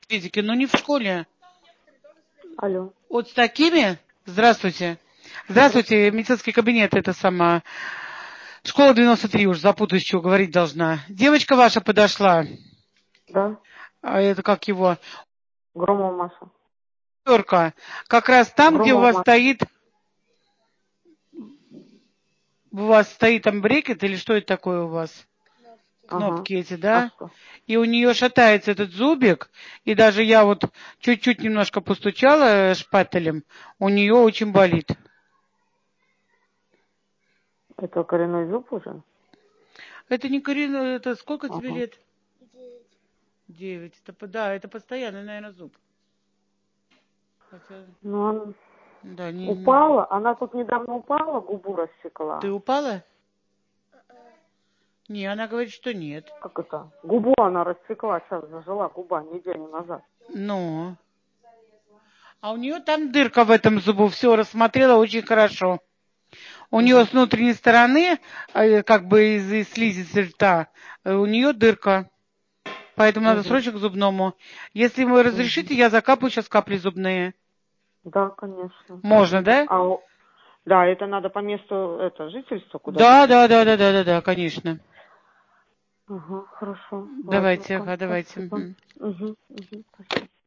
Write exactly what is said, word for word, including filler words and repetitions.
Педики, но не в школе. Алло. Вот с такими? Здравствуйте. Здравствуйте, медицинский кабинет, это сама. Школа девяносто три, уж запутаюсь, что говорить должна. Девочка ваша подошла. Да. А это как его? Громова Маша. Терка. Как раз там, где у Громова вас Маша. стоит... У вас стоит там брекет или что это такое у вас? Кнопки Ага. эти, А да? что? И у нее шатается этот зубик, и даже я вот чуть-чуть немножко постучала шпателем, у нее очень болит. Это коренной зуб уже? Это не коренной, это сколько тебе Ага. лет? Девять. Это, по- да, это постоянный, наверное, зуб. Хотя, Ну, она да, не, не- упала. Она тут недавно упала, губу Ты рассекла. упала? Не, она говорит, что нет. Как это? Губу она рассекла, сейчас зажила губа неделю назад. Ну. А у нее там дырка в этом зубу, все рассмотрела очень хорошо. У нее Угу. с внутренней стороны, э, как бы из, из слизисти рта, э, у нее дырка. Поэтому надо Угу. срочно к зубному. Если вы Угу. разрешите, я закапаю сейчас капли зубные. Да, конечно. Можно, Угу. да? А, о- да, это надо по месту это, жительства куда-то Да, да, да, записать. да, да, да, да, конечно. Ага, хорошо. Давайте, Ладненько. ага, давайте. Спасибо. Мгм. Угу. Угу. Спасибо.